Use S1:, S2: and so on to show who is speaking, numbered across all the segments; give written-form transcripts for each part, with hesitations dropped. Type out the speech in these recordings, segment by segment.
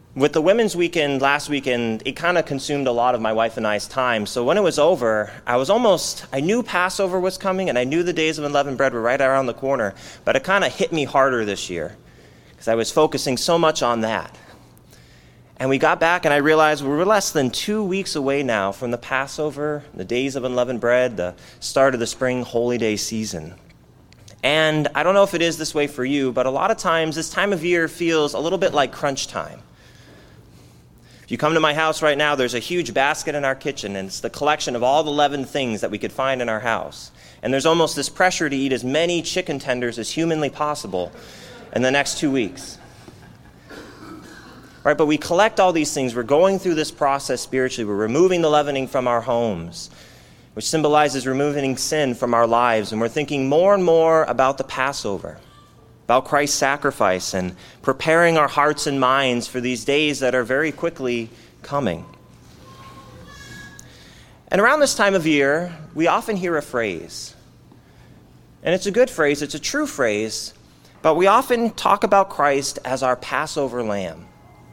S1: With the Women's Weekend last weekend, it kind of consumed a lot of my wife and I's time. So when it was over, I knew Passover was coming, and I knew the days of unleavened bread were right around the corner, but it kind of hit me harder this year because I was focusing so much on that. And we got back, and I realized we're less than 2 weeks away now from the Passover, the days of unleavened bread, the start of the spring holy day season. And I don't know if it is this way for you, but a lot of times this time of year feels a little bit like crunch time. If you come to my house right now, there's a huge basket in our kitchen, and it's the collection of all the leavened things that we could find in our house. And there's almost this pressure to eat as many chicken tenders as humanly possible in the next 2 weeks. Right, but we collect all these things. We're going through this process spiritually. We're removing the leavening from our homes, which symbolizes removing sin from our lives. And we're thinking more and more about the Passover, about Christ's sacrifice, and preparing our hearts and minds for these days that are very quickly coming. And around this time of year, we often hear a phrase. And it's a good phrase, it's a true phrase, but we often talk about Christ as our Passover lamb.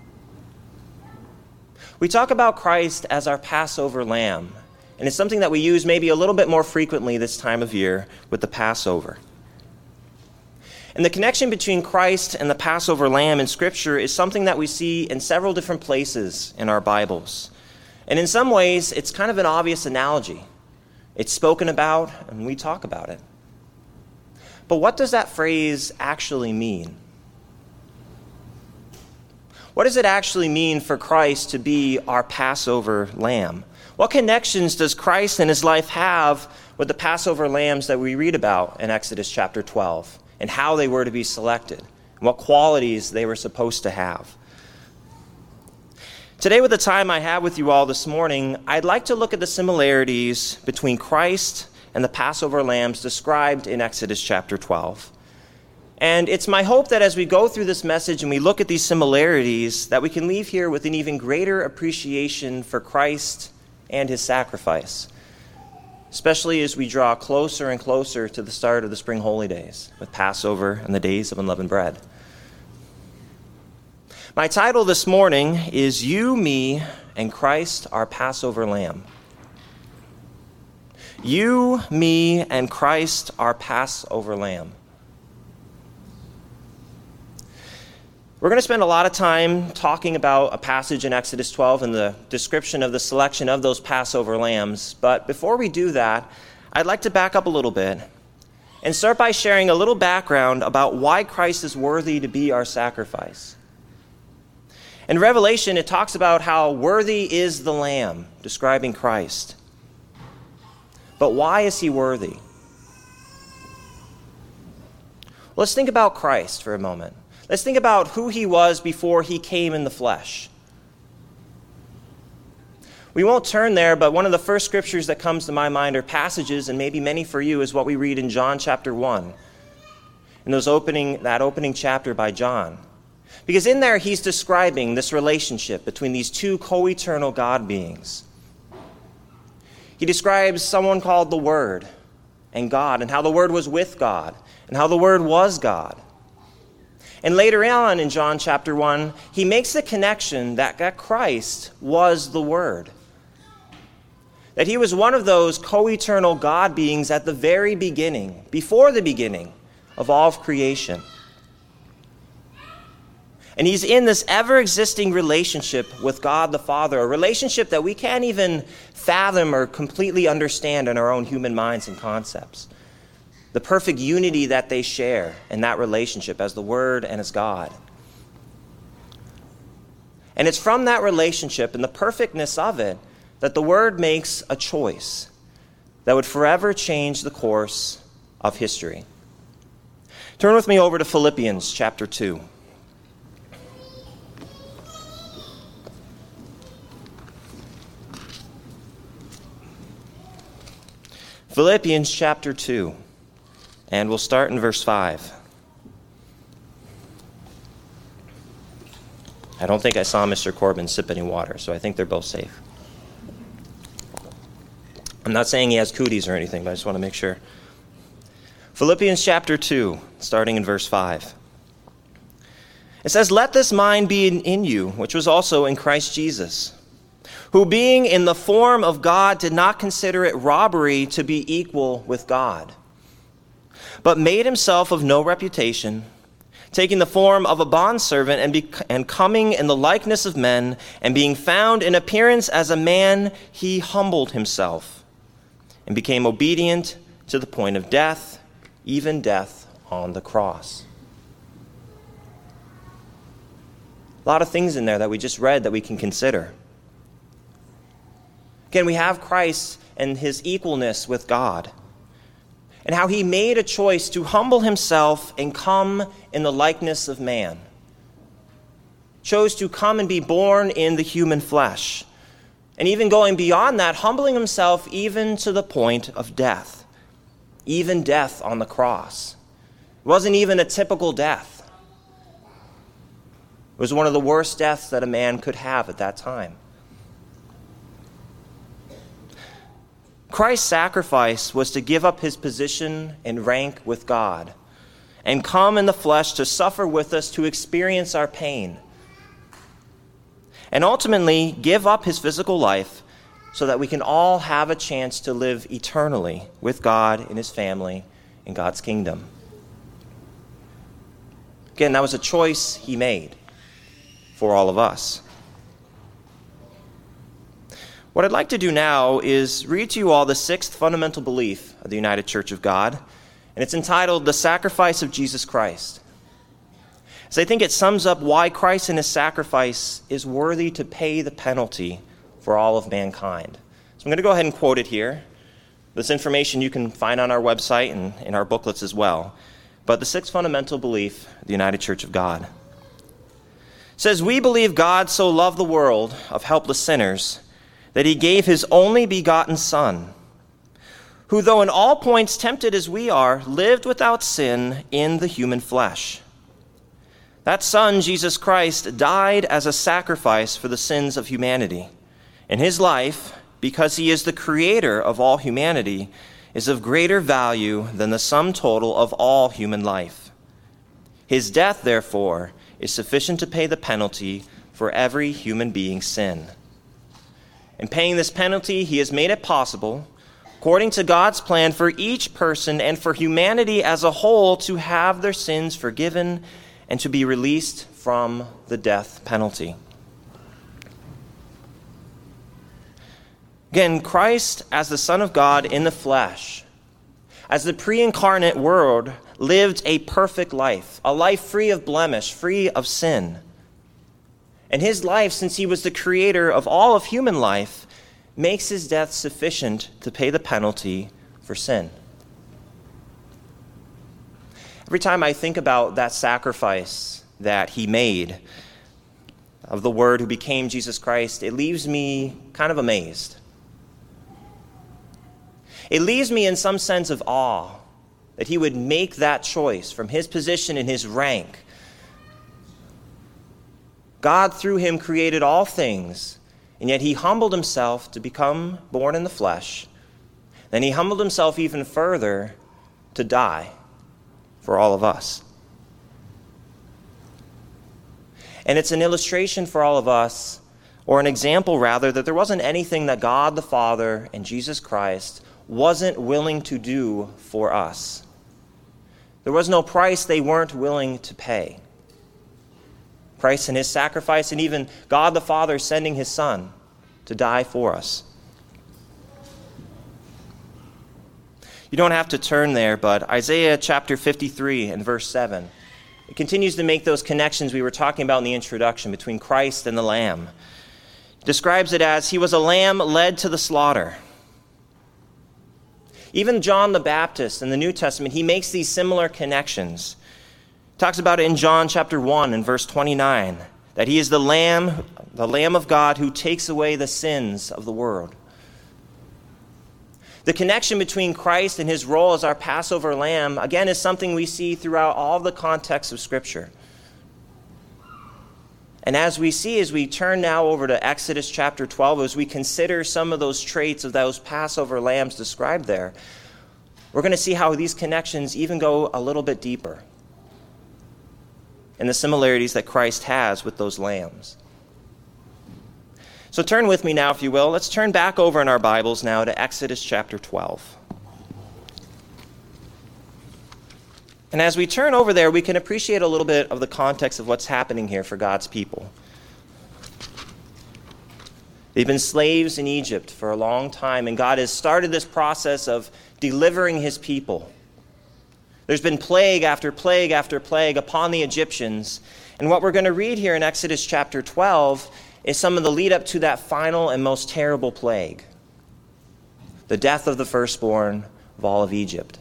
S1: We talk about Christ as our Passover lamb, and it's something that we use maybe a little bit more frequently this time of year with the Passover. And the connection between Christ and the Passover lamb in Scripture is something that we see in several different places in our Bibles. And in some ways, it's kind of an obvious analogy. It's spoken about, and we talk about it. But what does that phrase actually mean? What does it actually mean for Christ to be our Passover lamb? What connections does Christ and his life have with the Passover lambs that we read about in Exodus chapter 12? And how they were to be selected, and what qualities they were supposed to have. Today, with the time I have with you all this morning, I'd like to look at the similarities between Christ and the Passover lambs described in Exodus chapter 12. And it's my hope that as we go through this message and we look at these similarities, that we can leave here with an even greater appreciation for Christ and his sacrifice, especially as we draw closer and closer to the start of the spring holy days with Passover and the days of unleavened bread. My title this morning is You, Me, and Christ, Our Passover Lamb. You, me, and Christ, our Passover Lamb. We're going to spend a lot of time talking about a passage in Exodus 12 and the description of the selection of those Passover lambs. But before we do that, I'd like to back up a little bit and start by sharing a little background about why Christ is worthy to be our sacrifice. In Revelation, it talks about how worthy is the Lamb, describing Christ. But why is he worthy? Let's think about Christ for a moment. Let's think about who he was before he came in the flesh. We won't turn there, but one of the first scriptures that comes to my mind are passages, and maybe many for you, is what we read in John chapter 1, in that opening chapter by John. Because in there, he's describing this relationship between these two co-eternal God beings. He describes someone called the Word and God, and how the Word was with God, and how the Word was God. And later on in John chapter 1, he makes the connection that Christ was the Word. That he was one of those co-eternal God beings at the very beginning, before the beginning of all of creation. And he's in this ever-existing relationship with God the Father, a relationship that we can't even fathom or completely understand in our own human minds and concepts. The perfect unity that they share in that relationship as the Word and as God. And it's from that relationship and the perfectness of it that the Word makes a choice that would forever change the course of history. Turn with me over to Philippians chapter 2. Philippians chapter 2. And we'll start in verse 5. I don't think I saw Mr. Corbin sip any water, so I think they're both safe. I'm not saying he has cooties or anything, but I just want to make sure. Philippians chapter 2, starting in verse 5. It says, "Let this mind be in you, which was also in Christ Jesus, who being in the form of God did not consider it robbery to be equal with God, but made himself of no reputation, taking the form of a bondservant and coming in the likeness of men, and being found in appearance as a man, he humbled himself and became obedient to the point of death, even death on the cross." A lot of things in there that we just read that we can consider. Again, we have Christ and his equalness with God, and how he made a choice to humble himself and come in the likeness of man. Chose to come and be born in the human flesh. And even going beyond that, humbling himself even to the point of death. Even death on the cross. It wasn't even a typical death. It was one of the worst deaths that a man could have at that time. Christ's sacrifice was to give up his position and rank with God and come in the flesh to suffer with us, to experience our pain, and ultimately give up his physical life so that we can all have a chance to live eternally with God in his family in God's kingdom. Again, that was a choice he made for all of us. What I'd like to do now is read to you all the sixth fundamental belief of the United Church of God, and it's entitled "The Sacrifice of Jesus Christ." So I think it sums up why Christ and his sacrifice is worthy to pay the penalty for all of mankind. So I'm going to go ahead and quote it here. This information you can find on our website and in our booklets as well. But the sixth fundamental belief of the United Church of God says, "We believe God so loved the world of helpless sinners that he gave his only begotten Son, who though in all points tempted as we are, lived without sin in the human flesh. That Son, Jesus Christ, died as a sacrifice for the sins of humanity. And his life, because he is the creator of all humanity, is of greater value than the sum total of all human life. His death, therefore, is sufficient to pay the penalty for every human being's sin. In paying this penalty, he has made it possible, according to God's plan, for each person and for humanity as a whole to have their sins forgiven and to be released from the death penalty." Again, Christ, as the Son of God in the flesh, as the pre-incarnate Word, lived a perfect life, a life free of blemish, free of sin. And his life, since he was the creator of all of human life, makes his death sufficient to pay the penalty for sin. Every time I think about that sacrifice that he made of the Word who became Jesus Christ, it leaves me kind of amazed. It leaves me in some sense of awe that he would make that choice from his position and his rank. God, through him, created all things, and yet he humbled himself to become born in the flesh. Then he humbled himself even further to die for all of us. And it's an illustration for all of us, or an example rather, that there wasn't anything that God the Father and Jesus Christ wasn't willing to do for us. There was no price they weren't willing to pay. Christ and his sacrifice, and even God the Father sending his Son to die for us. You don't have to turn there, but Isaiah chapter 53 and verse 7, it continues to make those connections we were talking about in the introduction between Christ and the Lamb. It describes it as, he was a lamb led to the slaughter. Even John the Baptist in the New Testament, he makes these similar connections. Talks about it in John chapter 1 and verse 29, that he is the Lamb of God who takes away the sins of the world. The connection between Christ and his role as our Passover lamb, again, is something we see throughout all the context of Scripture. And as we turn now over to Exodus chapter 12, as we consider some of those traits of those Passover lambs described there, we're going to see how these connections even go a little bit deeper. and the similarities that Christ has with those lambs. So turn with me now, if you will. Let's turn back over in our Bibles now to Exodus chapter 12. And as we turn over there, we can appreciate a little bit of the context of what's happening here for God's people. They've been slaves in Egypt for a long time, and God has started this process of delivering his people. There's been plague after plague after plague upon the Egyptians. And what we're going to read here in Exodus chapter 12 is some of the lead up to that final and most terrible plague, the death of the firstborn of all of Egypt.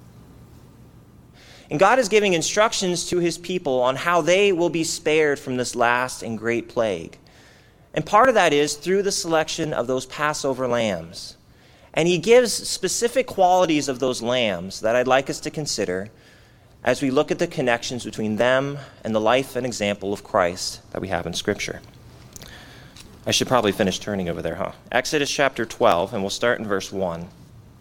S1: And God is giving instructions to his people on how they will be spared from this last and great plague. And part of that is through the selection of those Passover lambs. And he gives specific qualities of those lambs that I'd like us to consider as we look at the connections between them and the life and example of Christ that we have in Scripture. I should probably finish turning over there, huh? Exodus chapter 12, and we'll start in verse 1.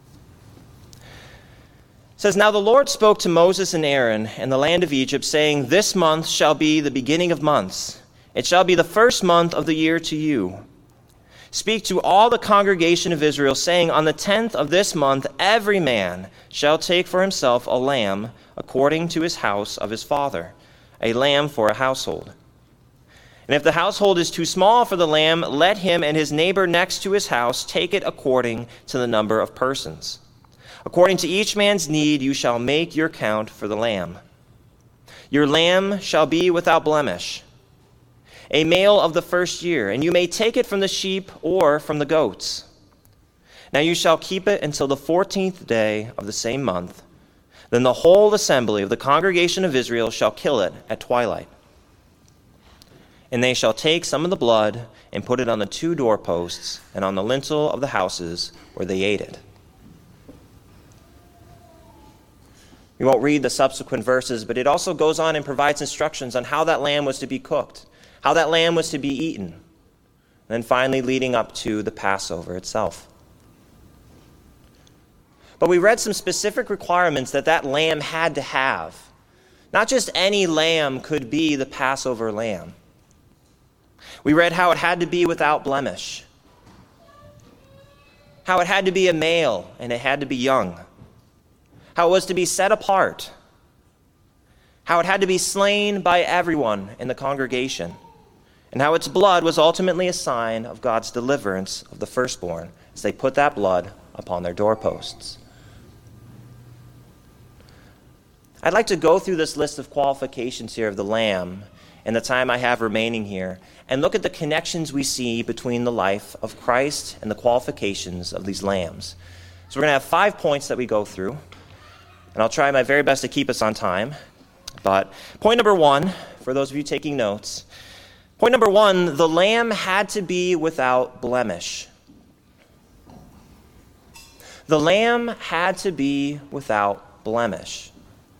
S1: It says, "Now the Lord spoke to Moses and Aaron in the land of Egypt, saying, 'This month shall be the beginning of months. It shall be the first month of the year to you. Speak to all the congregation of Israel, saying, On the 10th of this month every man shall take for himself a lamb according to his house of his father, a lamb for a household. And if the household is too small for the lamb, let him and his neighbor next to his house take it according to the number of persons. According to each man's need, you shall make your count for the lamb. Your lamb shall be without blemish, a male of the first year, and you may take it from the sheep or from the goats. Now you shall keep it until the 14th day of the same month. Then the whole assembly of the congregation of Israel shall kill it at twilight. And they shall take some of the blood and put it on the 2 doorposts and on the lintel of the houses where they ate it.'" We won't read the subsequent verses, but it also goes on and provides instructions on how that lamb was to be cooked, how that lamb was to be eaten, and then finally leading up to the Passover itself. But we read some specific requirements that lamb had to have. Not just any lamb could be the Passover lamb. We read how it had to be without blemish, how it had to be a male and it had to be young, how it was to be set apart, how it had to be slain by everyone in the congregation, and how its blood was ultimately a sign of God's deliverance of the firstborn as they put that blood upon their doorposts. I'd like to go through this list of qualifications here of the lamb in the time I have remaining here and look at the connections we see between the life of Christ and the qualifications of these lambs. So we're going to have 5 points that we go through, and I'll try my very best to keep us on time. But point number 1, for those of you taking notes, point number 1, the lamb had to be without blemish. The lamb had to be without blemish.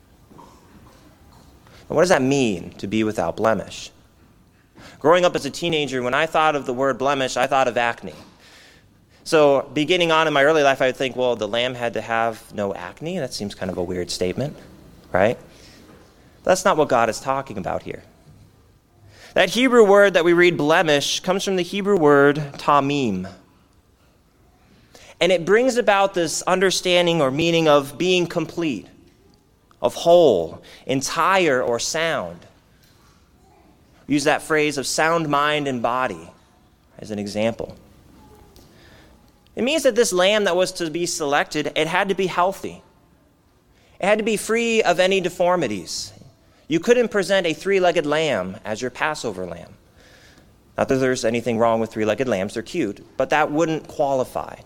S1: Now, what does that mean, to be without blemish? Growing up as a teenager, when I thought of the word blemish, I thought of acne. So beginning on in my early life, I would think, well, the lamb had to have no acne? That seems kind of a weird statement, right? That's not what God is talking about here. That Hebrew word that we read blemish comes from the Hebrew word tamim. And it brings about this understanding or meaning of being complete, of whole, entire, or sound. We use that phrase of sound mind and body as an example. It means that this lamb that was to be selected, it had to be healthy. It had to be free of any deformities. You couldn't present a 3-legged lamb as your Passover lamb. Not that there's anything wrong with 3-legged lambs, they're cute, but that wouldn't qualify.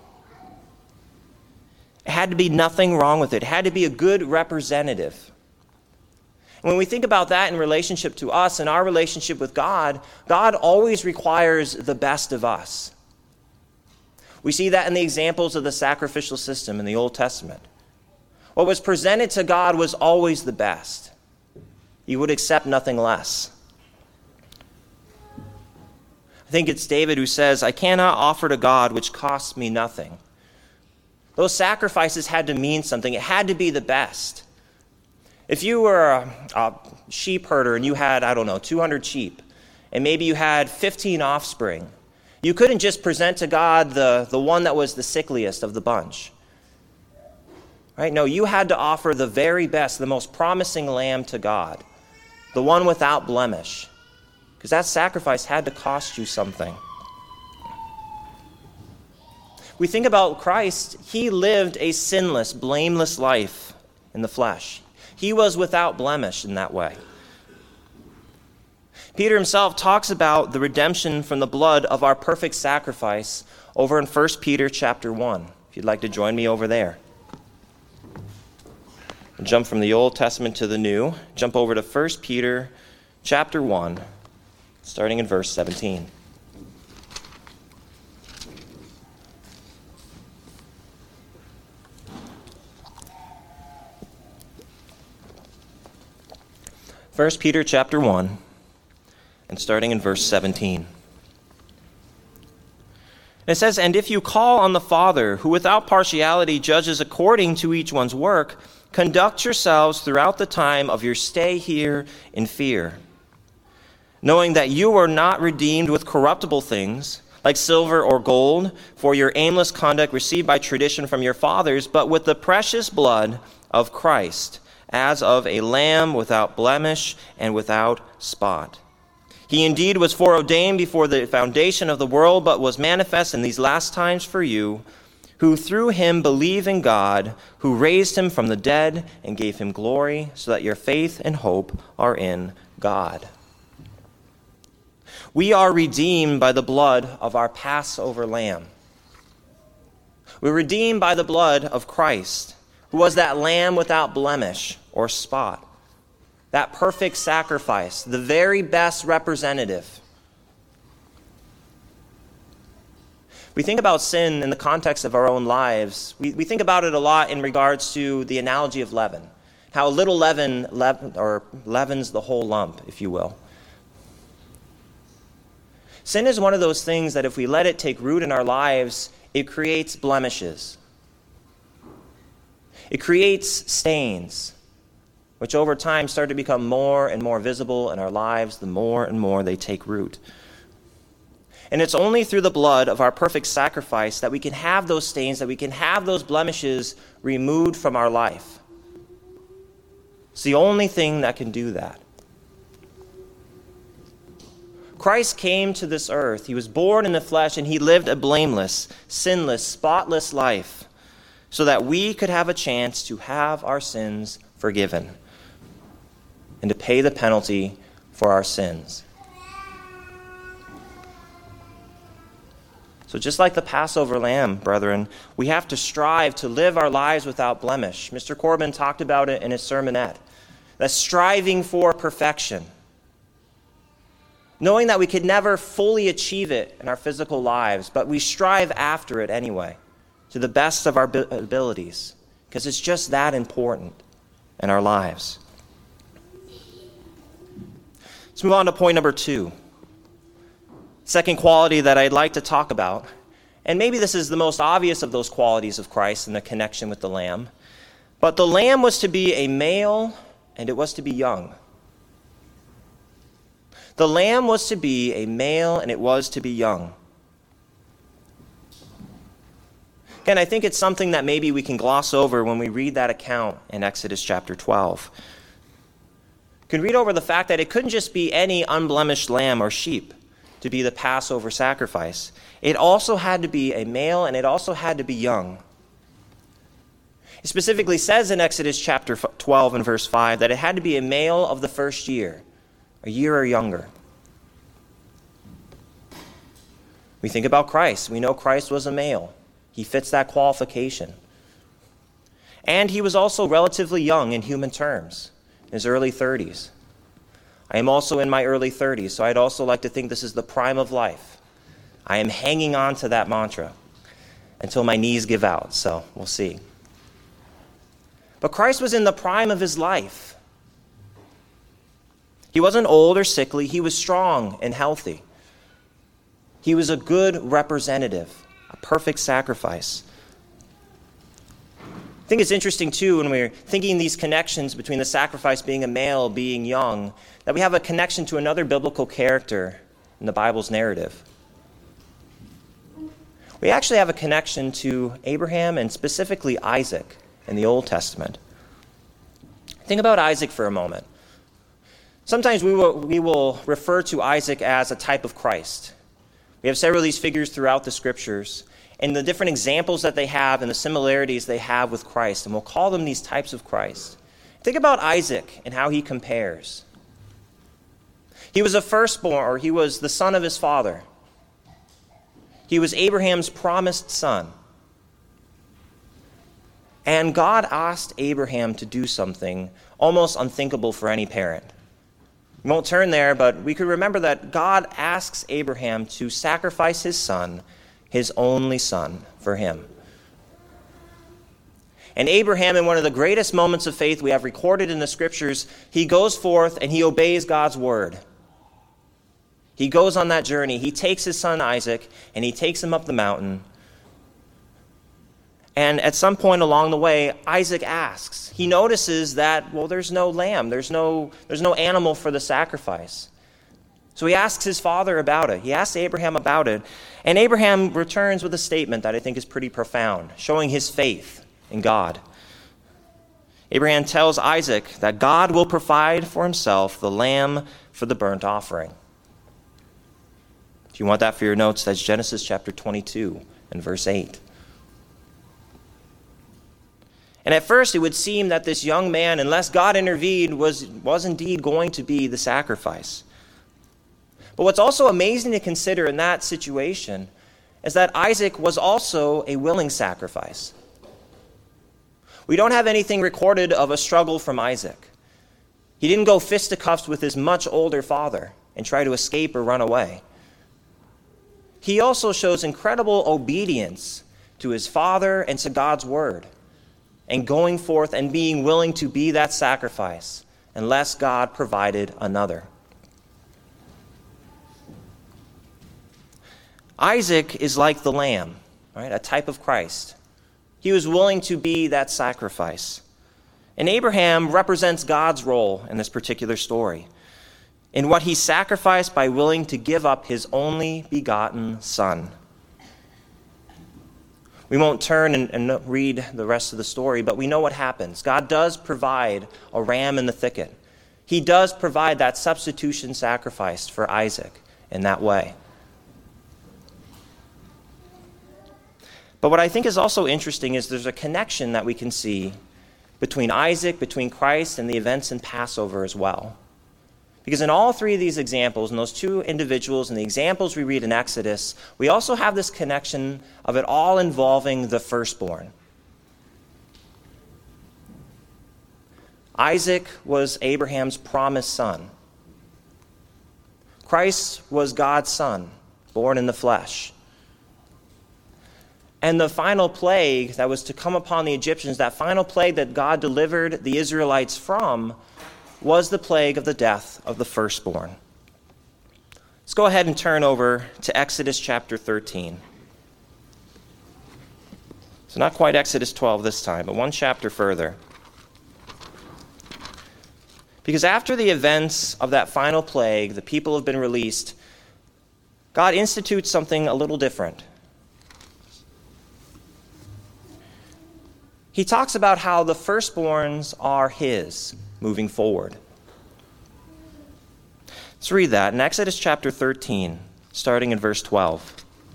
S1: It had to be nothing wrong with it. It had to be a good representative. And when we think about that in relationship to us and our relationship with God, God always requires the best of us. We see that in the examples of the sacrificial system in the Old Testament. What was presented to God was always the best. He would accept nothing less. I think it's David who says, "I cannot offer to God which costs me nothing." Those sacrifices had to mean something. It had to be the best. If you were a sheep herder and you had, 200 sheep, and maybe you had 15 offspring, you couldn't just present to God the one that was the sickliest of the bunch. Right? No, you had to offer the very best, the most promising lamb to God, the one without blemish, because that sacrifice had to cost you something. We think about Christ, he lived a sinless, blameless life in the flesh. He was without blemish in that way. Peter himself talks about the redemption from the blood of our perfect sacrifice over in 1 Peter chapter 1. If you'd like to join me over there. We'll jump from the Old Testament to the New. Jump over to 1 Peter chapter 1, starting in verse 17. First Peter chapter 1, and starting in verse 17. It says, "And if you call on the Father, who without partiality judges according to each one's work, conduct yourselves throughout the time of your stay here in fear, knowing that you were not redeemed with corruptible things, like silver or gold, for your aimless conduct received by tradition from your fathers, but with the precious blood of Christ, as of a lamb without blemish and without spot. He indeed was foreordained before the foundation of the world, but was manifest in these last times for you, who through him believe in God, who raised him from the dead and gave him glory, so that your faith and hope are in God." We are redeemed by the blood of our Passover lamb. We're redeemed by the blood of Christ, who was that lamb without blemish or spot, that perfect sacrifice, the very best representative. We think about sin in the context of our own lives. We think about it a lot in regards to the analogy of leaven, how a little leaven leavens the whole lump, if you will. Sin is one of those things that if we let it take root in our lives, it creates blemishes. It creates stains, which over time start to become more and more visible in our lives the more and more they take root. And it's only through the blood of our perfect sacrifice that we can have those stains, that we can have those blemishes removed from our life. It's the only thing that can do that. Christ came to this earth. He was born in the flesh, and he lived a blameless, sinless, spotless life so that we could have a chance to have our sins forgiven and to pay the penalty for our sins. So just like the Passover lamb, brethren, we have to strive to live our lives without blemish. Mr. Corbin talked about it in his sermonette. That's striving for perfection. Knowing that we could never fully achieve it in our physical lives, but we strive after it anyway, to the best of our abilities, because it's just that important in our lives. Let's move on to point number 2. Second quality that I'd like to talk about, and maybe this is the most obvious of those qualities of Christ and the connection with the Lamb, but the Lamb was to be a male and it was to be young. The Lamb was to be a male and it was to be young. Again, I think it's something that maybe we can gloss over when we read that account in Exodus chapter 12. You can read over the fact that it couldn't just be any unblemished lamb or sheep to be the Passover sacrifice. It also had to be a male and it also had to be young. It specifically says in Exodus chapter 12 and verse 5 that it had to be a male of the first year, a year or younger. We think about Christ. We know Christ was a male. He fits that qualification. And he was also relatively young in human terms, in his early 30s. I am also in my early 30s, so I'd also like to think this is the prime of life. I am hanging on to that mantra until my knees give out, so we'll see. But Christ was in the prime of his life. He wasn't old or sickly. He was strong and healthy. He was a good representative, a perfect sacrifice. think it's interesting, too, when we're thinking these connections between the sacrifice being a male, being young, that we have a connection to another biblical character in the Bible's narrative. We actually have a connection to Abraham and specifically Isaac in the Old Testament. Think about Isaac for a moment. Sometimes we will refer to Isaac as a type of Christ. We have several of these figures throughout the Scriptures, and the different examples that they have and the similarities they have with Christ, and we'll call them these types of Christ. Think about Isaac and how he compares. He was a firstborn, or he was the son of his father. He was Abraham's promised son. And God asked Abraham to do something almost unthinkable for any parent. We won't turn there, but we could remember that God asks Abraham to sacrifice his son, his only son, for him. And Abraham, in one of the greatest moments of faith we have recorded in the Scriptures, he goes forth and he obeys God's word. He goes on that journey. He takes his son Isaac and he takes him up the mountain. And at some point along the way, Isaac asks. He notices that, well, there's no lamb. There's no animal for the sacrifice. So he asks his father about it. He asks Abraham about it. And Abraham returns with a statement that I think is pretty profound, showing his faith in God. Abraham tells Isaac that God will provide for himself the lamb for the burnt offering. If you want that for your notes, that's Genesis chapter 22 and verse 8. And at first, it would seem that this young man, unless God intervened, was indeed going to be the sacrifice. But what's also amazing to consider in that situation is that Isaac was also a willing sacrifice. We don't have anything recorded of a struggle from Isaac. He didn't go fisticuffs with his much older father and try to escape or run away. He also shows incredible obedience to his father and to God's word, and going forth and being willing to be that sacrifice unless God provided another. Isaac is like the lamb, right? A type of Christ. He was willing to be that sacrifice. And Abraham represents God's role in this particular story, in what he sacrificed by willing to give up his only begotten son. We won't turn and read the rest of the story, but we know what happens. God does provide a ram in the thicket. He does provide that substitution sacrifice for Isaac in that way. But what I think is also interesting is there's a connection that we can see between Isaac, between Christ, and the events in Passover as well. Because in all three of these examples, in those two individuals and the examples we read in Exodus, we also have this connection of it all involving the firstborn. Isaac was Abraham's promised son. Christ was God's son, born in the flesh. And the final plague that was to come upon the Egyptians, that final plague that God delivered the Israelites from, was the plague of the death of the firstborn. Let's go ahead and turn over to Exodus chapter 13. So not quite Exodus 12 this time, but one chapter further. Because after the events of that final plague, the people have been released, God institutes something a little different. He talks about how the firstborns are his moving forward. Let's read that in Exodus chapter 13, starting in verse 12.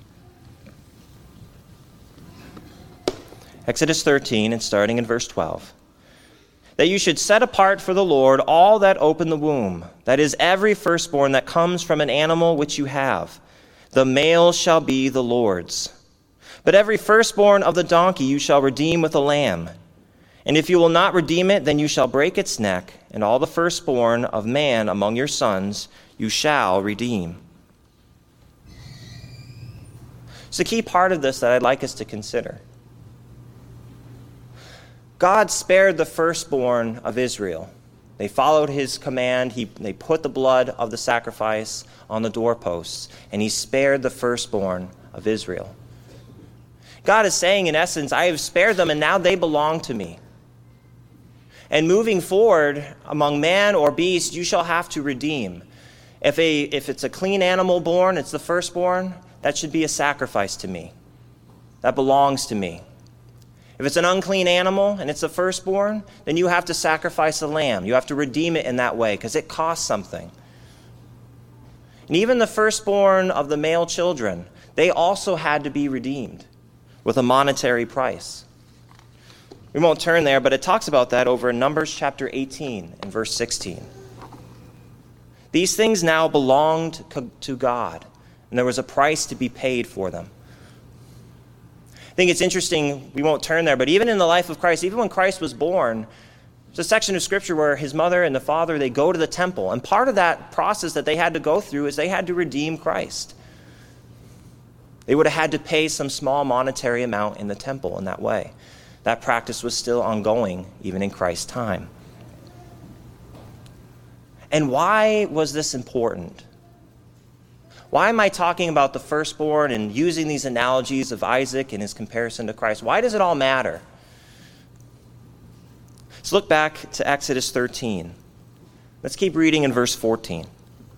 S1: Exodus 13 and starting in verse 12. That you should set apart for the Lord all that open the womb, that is, every firstborn that comes from an animal which you have. The male shall be the Lord's. But every firstborn of the donkey you shall redeem with a lamb. And if you will not redeem it, then you shall break its neck, and all the firstborn of man among your sons you shall redeem. It's a key part of this that I'd like us to consider. God spared the firstborn of Israel. They followed his command. They put the blood of the sacrifice on the doorposts, and he spared the firstborn of Israel. God is saying, in essence, I have spared them and now they belong to me. And moving forward, among man or beast, you shall have to redeem. If it's a clean animal born, it's the firstborn, that should be a sacrifice to me. That belongs to me. If it's an unclean animal and it's the firstborn, then you have to sacrifice a lamb. You have to redeem it in that way because it costs something. And even the firstborn of the male children, they also had to be redeemed with a monetary price. We won't turn there, but it talks about that over in Numbers chapter 18 and verse 16. These things now belonged to God, and there was a price to be paid for them. I think it's interesting, we won't turn there, but even in the life of Christ, even when Christ was born, there's a section of Scripture where his mother and the father, they go to the temple. And part of that process that they had to go through is they had to redeem Christ. They would have had to pay some small monetary amount in the temple in that way. That practice was still ongoing even in Christ's time. And why was this important? Why am I talking about the firstborn and using these analogies of Isaac and his comparison to Christ? Why does it all matter? Let's look back to Exodus 13. Let's keep reading in verse 14.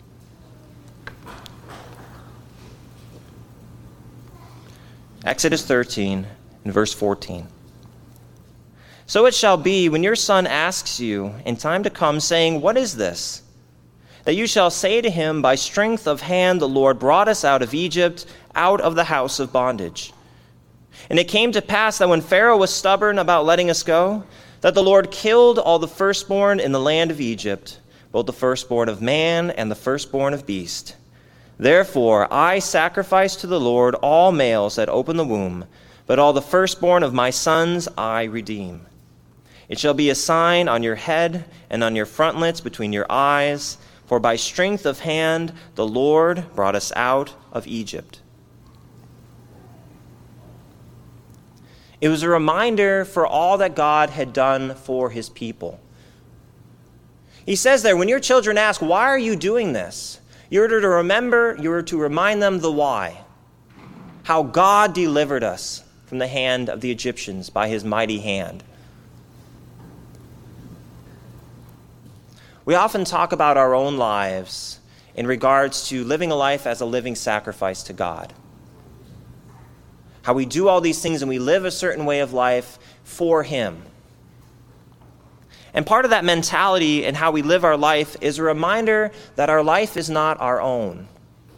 S1: Exodus 13 and verse 14. So it shall be when your son asks you in time to come, saying, what is this? That you shall say to him, by strength of hand the Lord brought us out of Egypt, out of the house of bondage. And it came to pass that when Pharaoh was stubborn about letting us go, that the Lord killed all the firstborn in the land of Egypt, both the firstborn of man and the firstborn of beast. Therefore I sacrifice to the Lord all males that open the womb, but all the firstborn of my sons I redeem. It shall be a sign on your head and on your frontlets between your eyes, for by strength of hand the Lord brought us out of Egypt. It was a reminder for all that God had done for his people. He says there, when your children ask, why are you doing this? You're to remind them the why. How God delivered us from the hand of the Egyptians by his mighty hand. We often talk about our own lives in regards to living a life as a living sacrifice to God. How we do all these things and we live a certain way of life for him. And part of that mentality and how we live our life is a reminder that our life is not our own.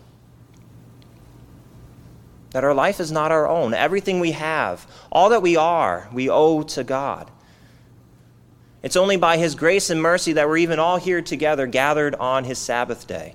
S1: That our life is not our own. Everything we have, all that we are, we owe to God. It's only by his grace and mercy that we're even all here together, gathered on his Sabbath day.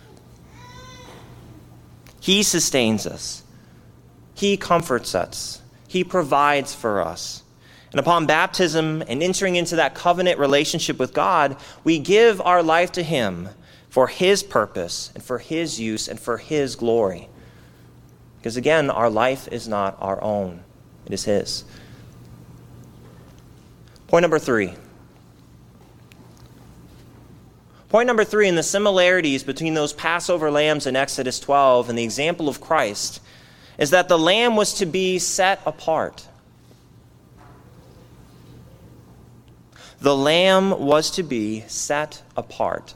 S1: He sustains us. He comforts us. He provides for us. And upon baptism and entering into that covenant relationship with God, we give our life to him for his purpose and for his use and for his glory. Because again, our life is not our own. It is his. Point number 3. Point number 3 in the similarities between those Passover lambs in Exodus 12 and the example of Christ is that the lamb was to be set apart. The lamb was to be set apart.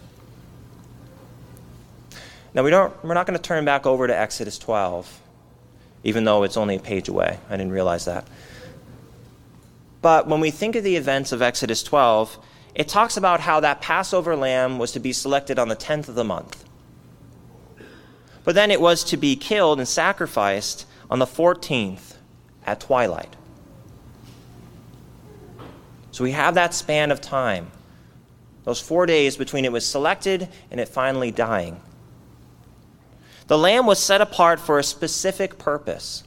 S1: Now, we're not going to turn back over to Exodus 12, even though it's only a page away. I didn't realize that. But when we think of the events of Exodus 12, it talks about how that Passover lamb was to be selected on the 10th of the month. But then it was to be killed and sacrificed on the 14th at twilight. So we have that span of time, those 4 days between it was selected and it finally dying. The lamb was set apart for a specific purpose.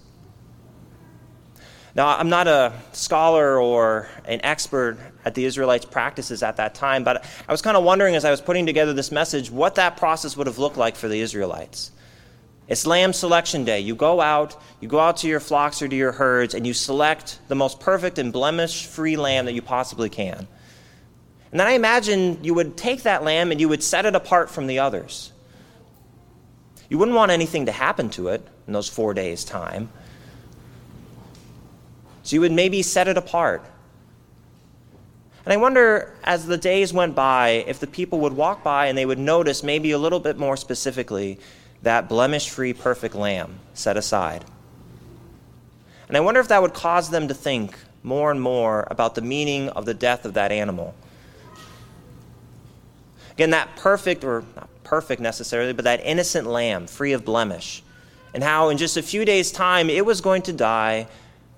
S1: Now, I'm not a scholar or an expert at the Israelites' practices at that time, but I was kind of wondering as I was putting together this message what that process would have looked like for the Israelites. It's lamb selection day. You go out to your flocks or to your herds, and you select the most perfect and blemish-free lamb that you possibly can. And then I imagine you would take that lamb and you would set it apart from the others. You wouldn't want anything to happen to it in those 4 days' time. So you would maybe set it apart. And I wonder, as the days went by, if the people would walk by and they would notice maybe a little bit more specifically that blemish-free, perfect lamb set aside. And I wonder if that would cause them to think more and more about the meaning of the death of that animal. Again, that perfect, or not perfect necessarily, but that innocent lamb, free of blemish, and how in just a few days' time it was going to die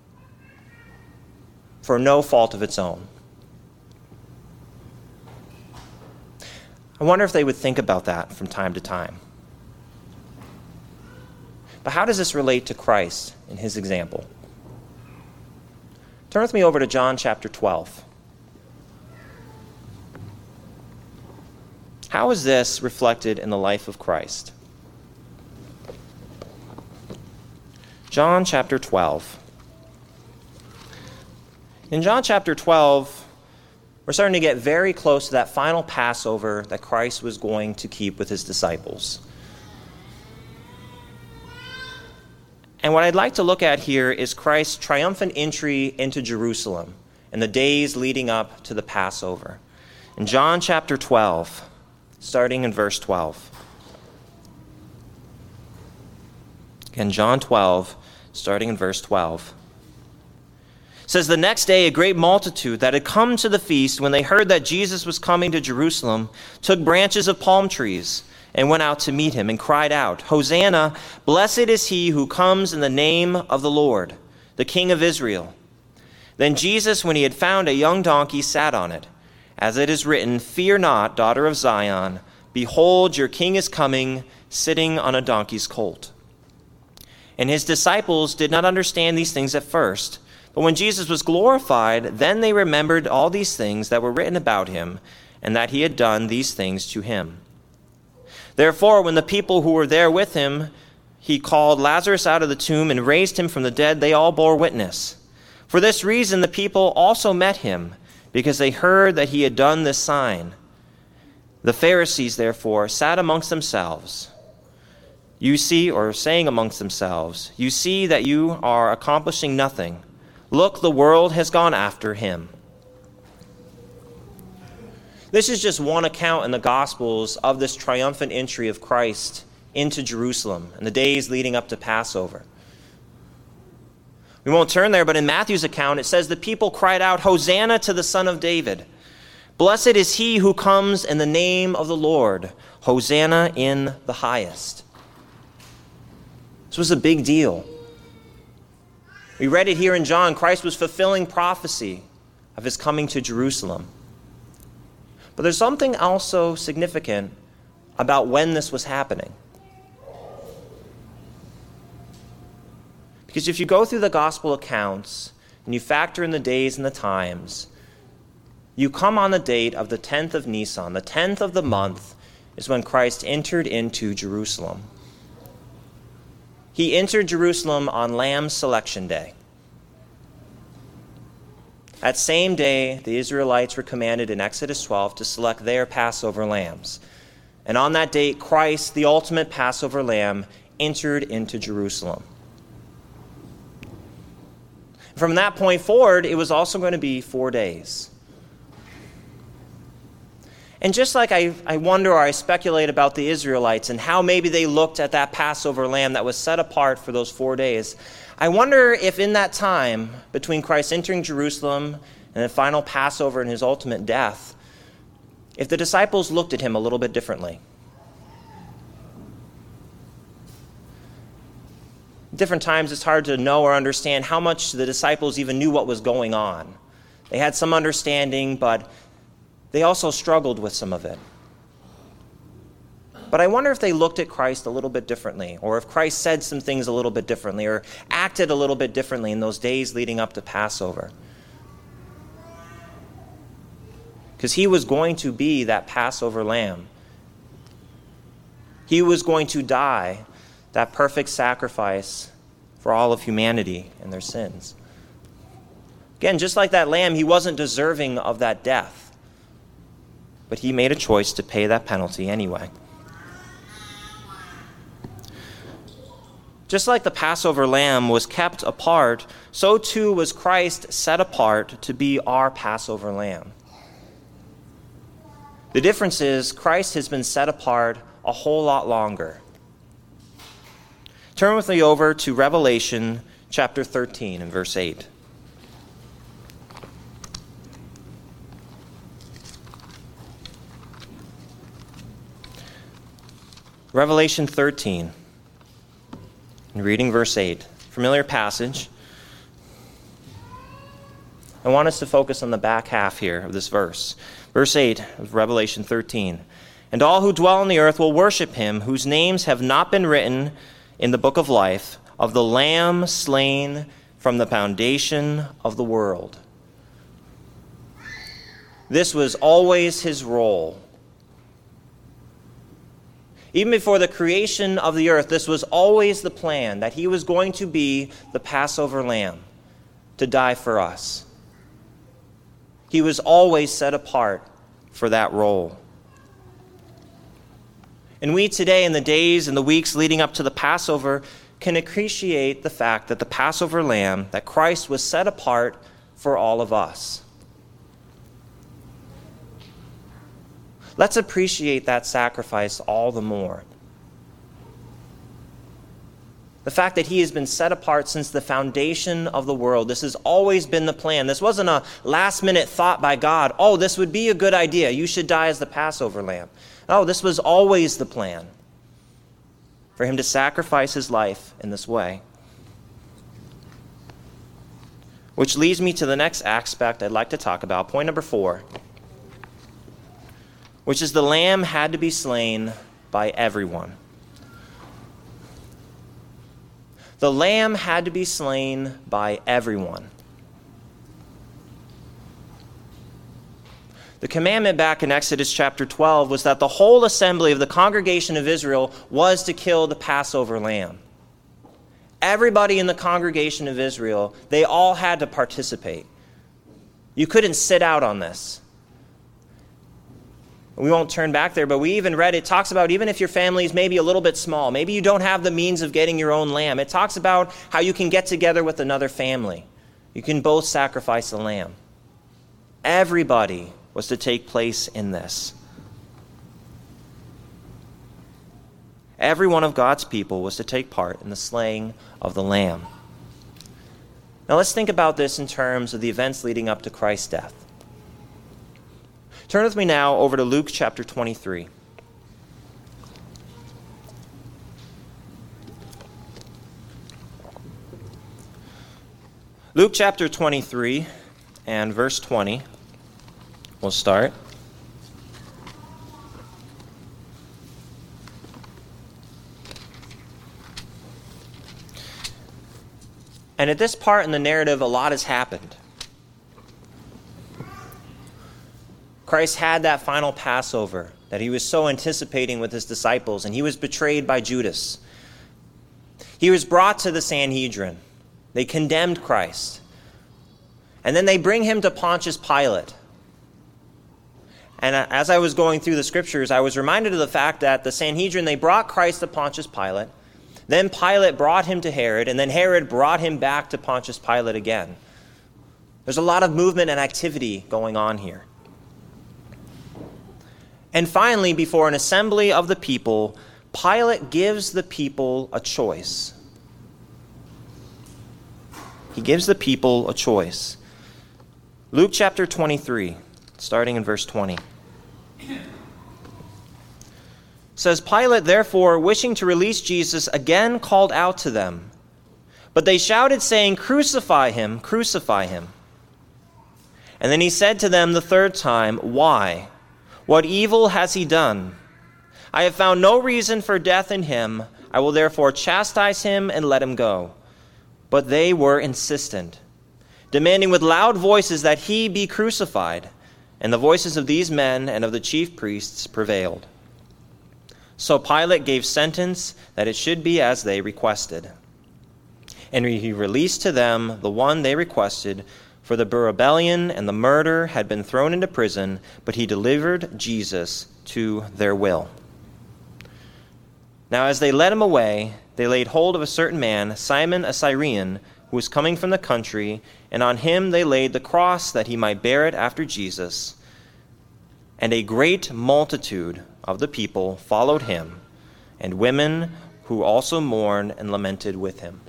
S1: for no fault of its own. I wonder if they would think about that from time to time. But how does this relate to Christ in his example? Turn with me over to John chapter 12. How is this reflected in the life of Christ? John chapter 12. In John chapter 12, we're starting to get very close to that final Passover that Christ was going to keep with his disciples. And what I'd like to look at here is Christ's triumphant entry into Jerusalem in the days leading up to the Passover. In John chapter 12, starting in verse 12. Again, John 12, starting in verse 12. It says, "The next day a great multitude that had come to the feast, when they heard that Jesus was coming to Jerusalem, took branches of palm trees and went out to meet him and cried out, 'Hosanna, blessed is he who comes in the name of the Lord, the King of Israel.' Then Jesus, when he had found a young donkey, sat on it. As it is written, 'Fear not, daughter of Zion. Behold, your king is coming, sitting on a donkey's colt.' And his disciples did not understand these things at first. But when Jesus was glorified, then they remembered all these things that were written about him, and that he had done these things to him. Therefore, when the people who were there with him, he called Lazarus out of the tomb and raised him from the dead, they all bore witness. For this reason the people also met him, because they heard that he had done this sign. The Pharisees, therefore, sat amongst themselves. Saying amongst themselves, 'You see that you are accomplishing nothing. Look, the world has gone after him.'" This is just one account in the Gospels of this triumphant entry of Christ into Jerusalem in the days leading up to Passover. We won't turn there, but in Matthew's account, it says the people cried out, "Hosanna to the Son of David. Blessed is he who comes in the name of the Lord. Hosanna in the highest." This was a big deal. We read it here in John. Christ was fulfilling prophecy of his coming to Jerusalem. But there's something also significant about when this was happening. Because if you go through the gospel accounts and you factor in the days and the times, you come on the date of the 10th of Nisan. The 10th of the month is when Christ entered into Jerusalem. He entered Jerusalem on Lamb Selection Day. That same day, the Israelites were commanded in Exodus 12 to select their Passover lambs. And on that date, Christ, the ultimate Passover lamb, entered into Jerusalem. From that point forward, it was also going to be 4 days. And just like I wonder or I speculate about the Israelites and how maybe they looked at that Passover lamb that was set apart for those 4 days, I wonder if in that time between Christ entering Jerusalem and the final Passover and his ultimate death, if the disciples looked at him a little bit differently. Different times it's hard to know or understand how much the disciples even knew what was going on. They had some understanding, but they also struggled with some of it. But I wonder if they looked at Christ a little bit differently, or if Christ said some things a little bit differently, or acted a little bit differently in those days leading up to Passover. Because he was going to be that Passover lamb. He was going to die, that perfect sacrifice for all of humanity and their sins. Again, just like that lamb, he wasn't deserving of that death. But he made a choice to pay that penalty anyway. Just like the Passover lamb was kept apart, so too was Christ set apart to be our Passover lamb. The difference is Christ has been set apart a whole lot longer. Turn with me over to Revelation chapter 13 and verse 8. Revelation 13, and reading verse 8. Familiar passage. I want us to focus on the back half here of this verse. Verse 8 of Revelation 13. And all who dwell on the earth will worship him, whose names have not been written in the book of life, of the Lamb slain from the foundation of the world. This was always his role. Even before the creation of the earth, this was always the plan, that he was going to be the Passover lamb to die for us. He was always set apart for that role. And we today, in the days and the weeks leading up to the Passover, can appreciate the fact that the Passover lamb, that Christ was set apart for all of us. Let's appreciate that sacrifice all the more. The fact that he has been set apart since the foundation of the world. This has always been the plan. This wasn't a last-minute thought by God. Oh, this would be a good idea. You should die as the Passover lamb. No, this was always the plan, for him to sacrifice his life in this way. Which leads me to the next aspect I'd like to talk about, point number 4. Which is the lamb had to be slain by everyone. The lamb had to be slain by everyone. The commandment back in Exodus chapter 12 was that the whole assembly of the congregation of Israel was to kill the Passover lamb. Everybody in the congregation of Israel, they all had to participate. You couldn't sit out on this. We won't turn back there, but we even read, it talks about even if your family is maybe a little bit small, maybe you don't have the means of getting your own lamb, it talks about how you can get together with another family. You can both sacrifice a lamb. Everybody was to take place in this. Every one of God's people was to take part in the slaying of the lamb. Now let's think about this in terms of the events leading up to Christ's death. Turn with me now over to Luke chapter 23. Luke chapter 23 and verse 20. We'll start. And at this part in the narrative, a lot has happened. Christ had that final Passover that he was so anticipating with his disciples, and he was betrayed by Judas. He was brought to the Sanhedrin. They condemned Christ. And then they bring him to Pontius Pilate. And as I was going through the scriptures, I was reminded of the fact that the Sanhedrin, they brought Christ to Pontius Pilate. Then Pilate brought him to Herod, and then Herod brought him back to Pontius Pilate again. There's a lot of movement and activity going on here. And finally, before an assembly of the people, Pilate gives the people a choice. He gives the people a choice. Luke chapter 23, starting in verse 20. Says, Pilate, therefore, wishing to release Jesus, again called out to them. But they shouted, saying, Crucify him, crucify him. And then he said to them the third time, Why? What evil has he done? I have found no reason for death in him. I will therefore chastise him and let him go. But they were insistent, demanding with loud voices that he be crucified. And the voices of these men and of the chief priests prevailed. So Pilate gave sentence that it should be as they requested. And he released to them the one they requested, for the rebellion and the murder had been thrown into prison, but he delivered Jesus to their will. Now as they led him away, they laid hold of a certain man, Simon a Cyrene, who was coming from the country, and on him they laid the cross that he might bear it after Jesus. And a great multitude of the people followed him, and women who also mourned and lamented with him.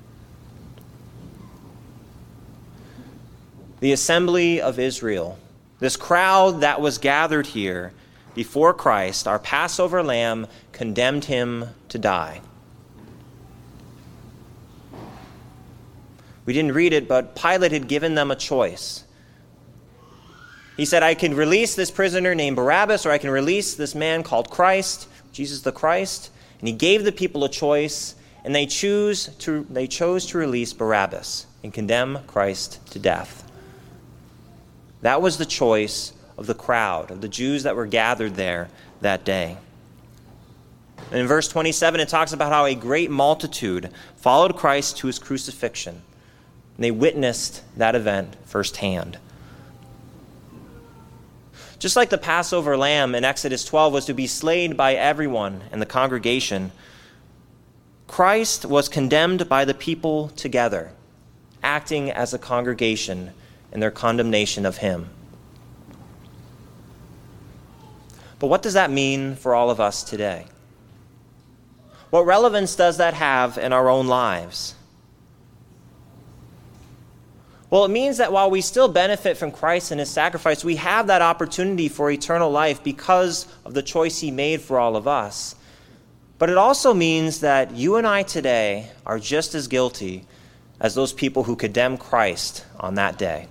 S1: The assembly of Israel, this crowd that was gathered here before Christ, our Passover lamb, condemned him to die. We didn't read it, but Pilate had given them a choice. He said, I can release this prisoner named Barabbas, or I can release this man called Christ, Jesus the Christ. And he gave the people a choice, and they chose to release Barabbas and condemn Christ to death. That was the choice of the crowd, of the Jews that were gathered there that day. And in verse 27, it talks about how a great multitude followed Christ to his crucifixion. And they witnessed that event firsthand. Just like the Passover lamb in Exodus 12 was to be slain by everyone in the congregation, Christ was condemned by the people together, acting as a congregation in their condemnation of him. But what does that mean for all of us today? What relevance does that have in our own lives? Well, it means that while we still benefit from Christ and his sacrifice, we have that opportunity for eternal life because of the choice he made for all of us. But it also means that you and I today are just as guilty as those people who condemned Christ on that day.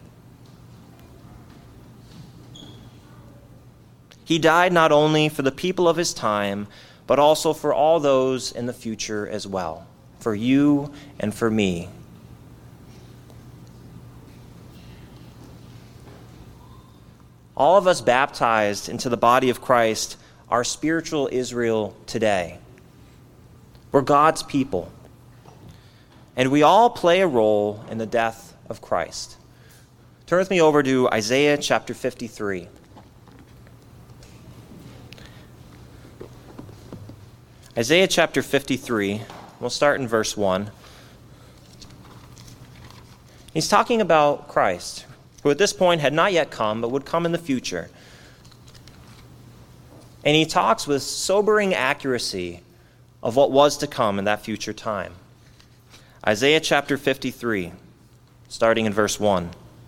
S1: He died not only for the people of his time, but also for all those in the future as well, for you and for me. All of us baptized into the body of Christ are spiritual Israel today. We're God's people. And we all play a role in the death of Christ. Turn with me over to Isaiah chapter 53. Isaiah chapter 53, we'll start in verse 1. He's talking about Christ, who at this point had not yet come, but would come in the future. And he talks with sobering accuracy of what was to come in that future time. Isaiah chapter 53, starting in verse 1.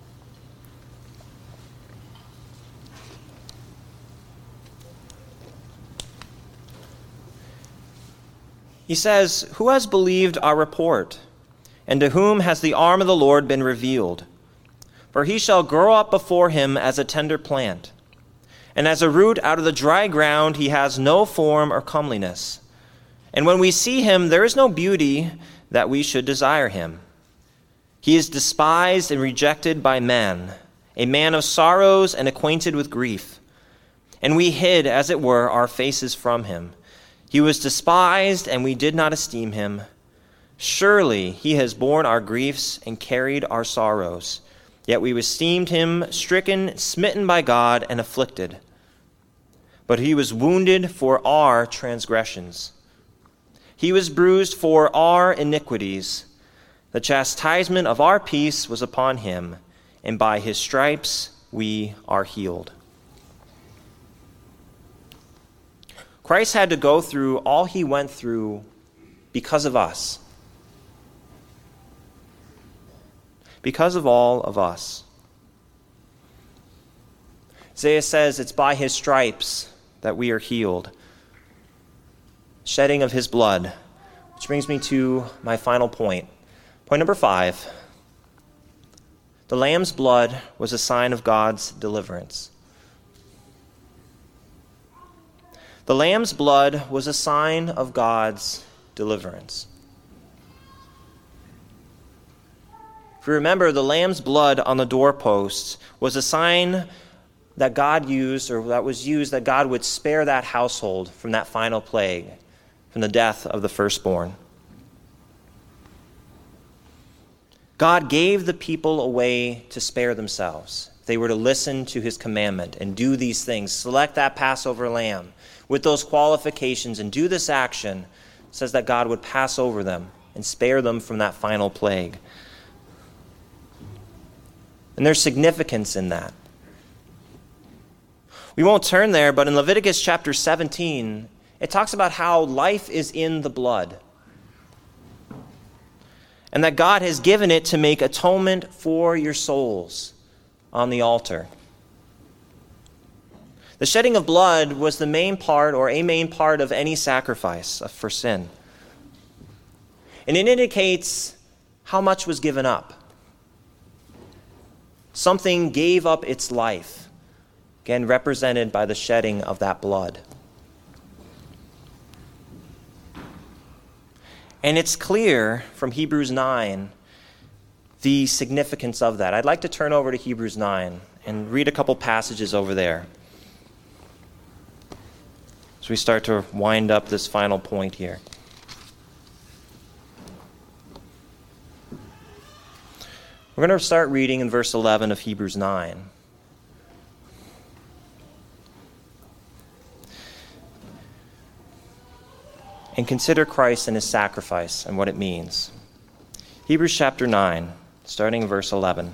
S1: He says, "Who has believed our report? And to whom has the arm of the Lord been revealed? For he shall grow up before him as a tender plant, and as a root out of the dry ground he has no form or comeliness. And when we see him, there is no beauty that we should desire him. He is despised and rejected by men, a man of sorrows and acquainted with grief. And we hid, as it were, our faces from him. He was despised, and we did not esteem him. Surely he has borne our griefs and carried our sorrows. Yet we esteemed him stricken, smitten by God, and afflicted. But he was wounded for our transgressions. He was bruised for our iniquities. The chastisement of our peace was upon him, and by his stripes we are healed." Christ had to go through all he went through because of us. Because of all of us. Isaiah says it's by his stripes that we are healed. Shedding of his blood. Which brings me to my final point. Point number 5. The lamb's blood was a sign of God's deliverance. The lamb's blood was a sign of God's deliverance. If you remember, the lamb's blood on the doorposts was a sign that God used, or that was used, that God would spare that household from that final plague, from the death of the firstborn. God gave the people a way to spare themselves they were to listen to his commandment and do these things, select that Passover lamb with those qualifications and do this action, it says that God would pass over them and spare them from that final plague. And there's significance in that. We won't turn there, but in Leviticus chapter 17, it talks about how life is in the blood, and that God has given it to make atonement for your souls on the altar. The shedding of blood was the main part, or a main part, of any sacrifice for sin. And it indicates how much was given up. Something gave up its life, again represented by the shedding of that blood. And it's clear from Hebrews 9 the significance of that. I'd like to turn over to Hebrews 9 and read a couple passages over there as we start to wind up this final point here. We're going to start reading in verse 11 of Hebrews 9. And consider Christ and his sacrifice and what it means. Hebrews chapter 9, starting in verse 11.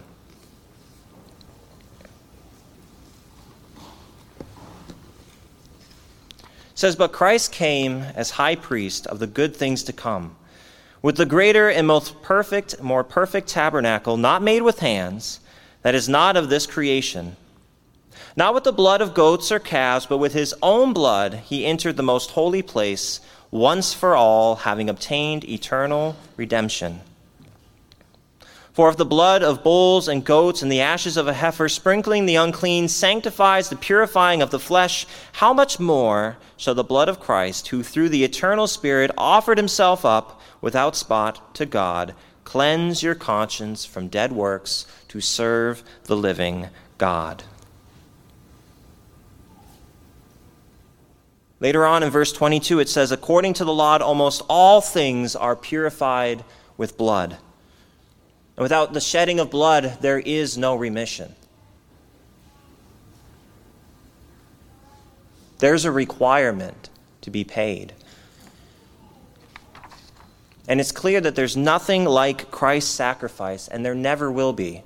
S1: It says, "But Christ came as high priest of the good things to come, with the greater and more perfect tabernacle, not made with hands, that is not of this creation. Not with the blood of goats or calves, but with his own blood he entered the most holy place, once for all, having obtained eternal redemption. For if the blood of bulls and goats and the ashes of a heifer sprinkling the unclean sanctifies the purifying of the flesh, how much more shall the blood of Christ, who through the eternal Spirit offered himself up without spot to God, cleanse your conscience from dead works to serve the living God." Later on in verse 22, it says, "According to the law, almost all things are purified with blood. And without the shedding of blood, there is no remission." There's a requirement to be paid. And it's clear that there's nothing like Christ's sacrifice, and there never will be.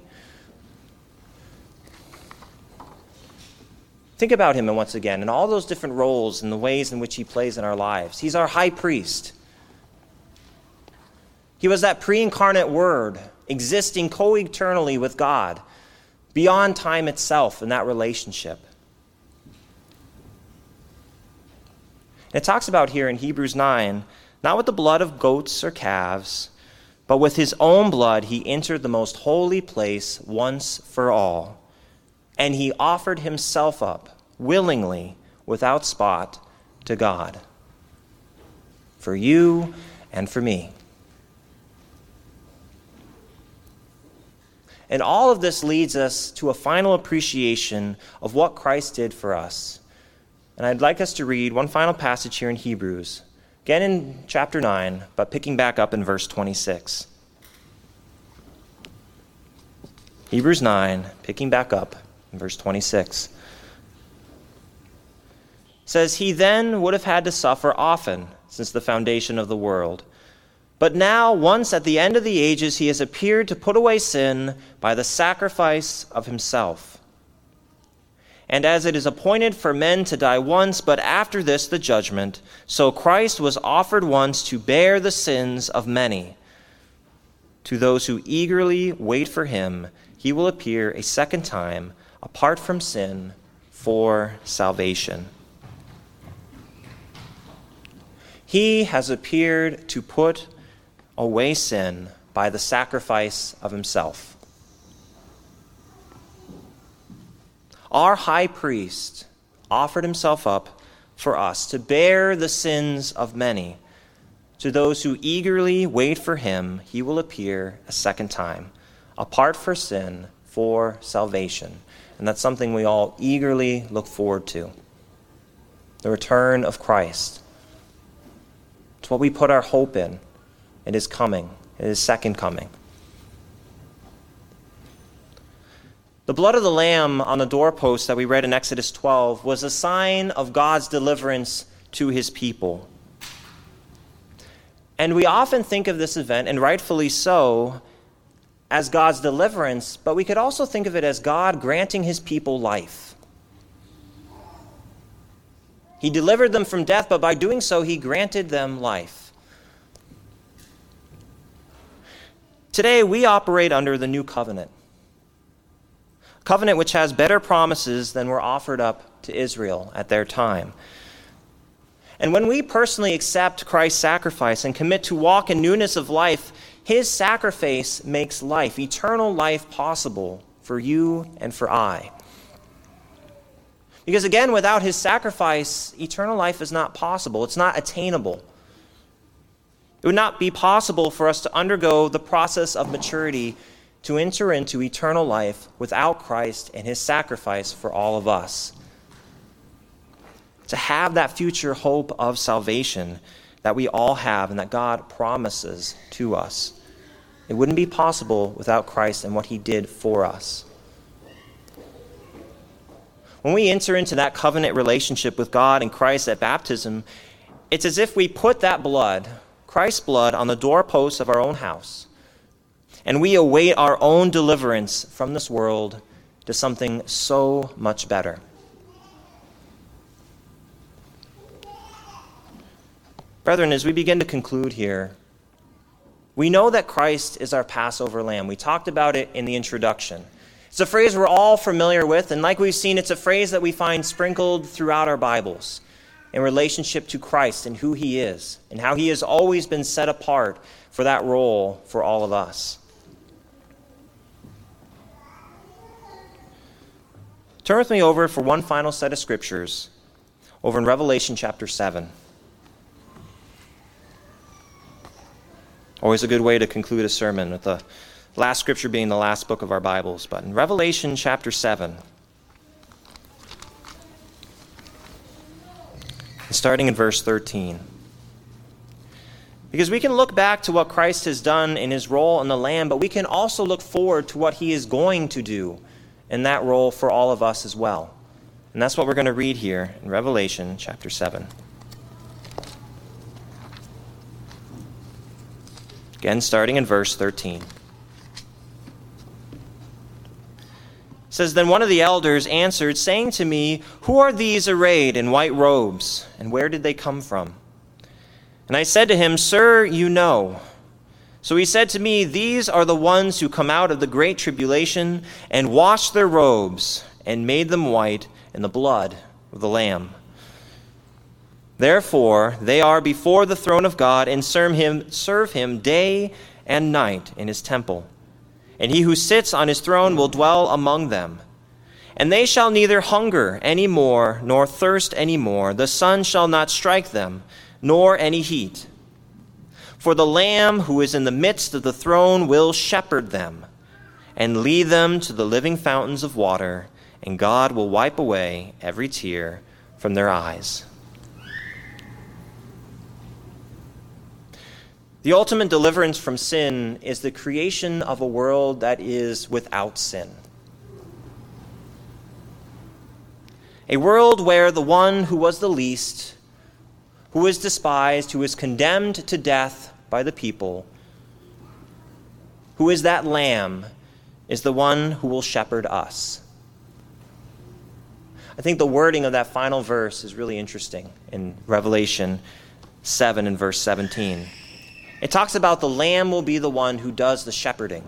S1: Think about him once again and all those different roles and the ways in which he plays in our lives. He's our high priest. He was that pre-incarnate Word existing co-eternally with God beyond time itself in that relationship. And it talks about here in Hebrews 9, not with the blood of goats or calves, but with his own blood he entered the most holy place once for all. And he offered himself up willingly, without spot, to God. For you and for me. And all of this leads us to a final appreciation of what Christ did for us. And I'd like us to read one final passage here in Hebrews, again in chapter 9, but picking back up in verse 26. Hebrews 9, picking back up in verse 26. It says, "He then would have had to suffer often since the foundation of the world. But now, once at the end of the ages, he has appeared to put away sin by the sacrifice of himself. And as it is appointed for men to die once, but after this the judgment, so Christ was offered once to bear the sins of many. To those who eagerly wait for him, he will appear a second time, apart from sin, for salvation." He has appeared to put away sin by the sacrifice of himself. Our high priest offered himself up for us to bear the sins of many. To those who eagerly wait for him, he will appear a second time, apart from sin, for salvation. And that's something we all eagerly look forward to. The return of Christ. It's what we put our hope in. It is coming. It is second coming. The blood of the lamb on the doorpost that we read in Exodus 12 was a sign of God's deliverance to his people. And we often think of this event, and rightfully so, as God's deliverance, but we could also think of it as God granting his people life. He delivered them from death, but by doing so, he granted them life. Today, we operate under the new covenant. A covenant which has better promises than were offered up to Israel at their time. And when we personally accept Christ's sacrifice and commit to walk in newness of life, his sacrifice makes life, eternal life, possible for you and for I. Because again, without his sacrifice, eternal life is not possible. It's not attainable. It would not be possible for us to undergo the process of maturity to enter into eternal life without Christ and his sacrifice for all of us. To have that future hope of salvation that we all have and that God promises to us. It wouldn't be possible without Christ and what he did for us. When we enter into that covenant relationship with God and Christ at baptism, it's as if we put that blood, Christ's blood, on the doorposts of our own house, and we await our own deliverance from this world to something so much better. Brethren, as we begin to conclude here, we know that Christ is our Passover lamb. We talked about it in the introduction. It's a phrase we're all familiar with, and like we've seen, it's a phrase that we find sprinkled throughout our Bibles in relationship to Christ and who he is, and how he has always been set apart for that role for all of us. Turn with me over for one final set of scriptures over in Revelation chapter 7. Always a good way to conclude a sermon, with the last scripture being the last book of our Bibles. But in Revelation chapter 7, starting in verse 13. Because we can look back to what Christ has done in his role in the Lamb, but we can also look forward to what he is going to do in that role for all of us as well. And that's what we're going to read here in Revelation chapter 7. Again, starting in verse 13. It says, Then one of the elders answered, saying to me, Who are these arrayed in white robes, and where did they come from? And I said to him, Sir, you know. So he said to me, These are the ones who come out of the great tribulation, and washed their robes, and made them white in the blood of the Lamb. Therefore, they are before the throne of God, and serve him day and night in his temple. And he who sits on his throne will dwell among them. And they shall neither hunger any more, nor thirst any more. The sun shall not strike them, nor any heat. For the Lamb who is in the midst of the throne will shepherd them, and lead them to the living fountains of water, and God will wipe away every tear from their eyes. The ultimate deliverance from sin is the creation of a world that is without sin. A world where the one who was the least, who was despised, who was condemned to death by the people, who is that Lamb, is the one who will shepherd us. I think the wording of that final verse is really interesting in Revelation 7 and verse 17. It talks about the Lamb will be the one who does the shepherding.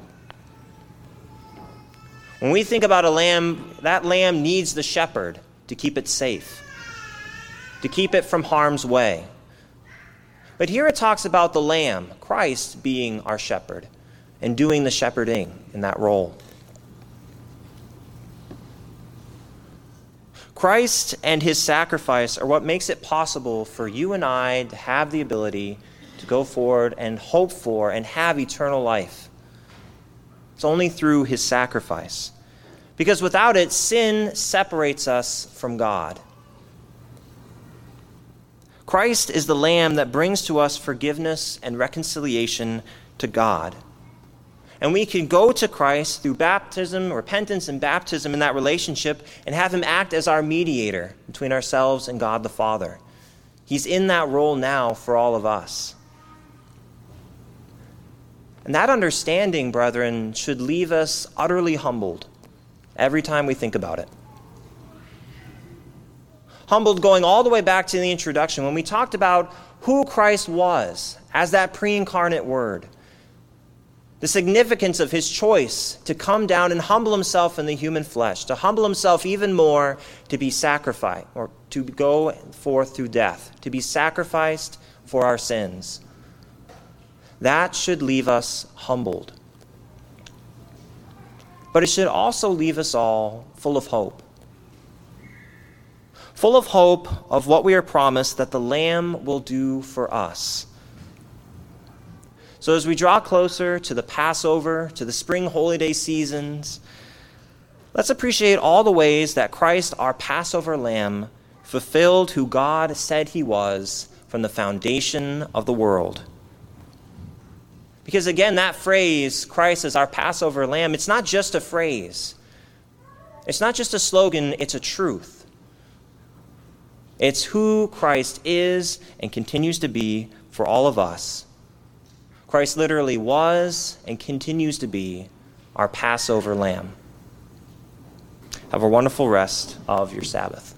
S1: When we think about a lamb, that lamb needs the shepherd to keep it safe, to keep it from harm's way. But here it talks about the Lamb, Christ, being our shepherd and doing the shepherding in that role. Christ and his sacrifice are what makes it possible for you and I to have the ability to go forward and hope for and have eternal life. It's only through his sacrifice. Because without it, sin separates us from God. Christ is the Lamb that brings to us forgiveness and reconciliation to God. And we can go to Christ through baptism, repentance and baptism in that relationship, and have him act as our mediator between ourselves and God the Father. He's in that role now for all of us. And that understanding, brethren, should leave us utterly humbled every time we think about it. Humbled going all the way back to the introduction when we talked about who Christ was as that pre-incarnate Word. The significance of his choice to come down and humble himself in the human flesh, to humble himself even more, to be sacrificed, or to go forth through death, to be sacrificed for our sins. That should leave us humbled. But it should also leave us all full of hope. Full of hope of what we are promised that the Lamb will do for us. So as we draw closer to the Passover, to the spring holy day seasons, let's appreciate all the ways that Christ, our Passover Lamb, fulfilled who God said he was from the foundation of the world. Because again, that phrase, Christ as our Passover Lamb, it's not just a phrase. It's not just a slogan, it's a truth. It's who Christ is and continues to be for all of us. Christ literally was and continues to be our Passover Lamb. Have a wonderful rest of your Sabbath.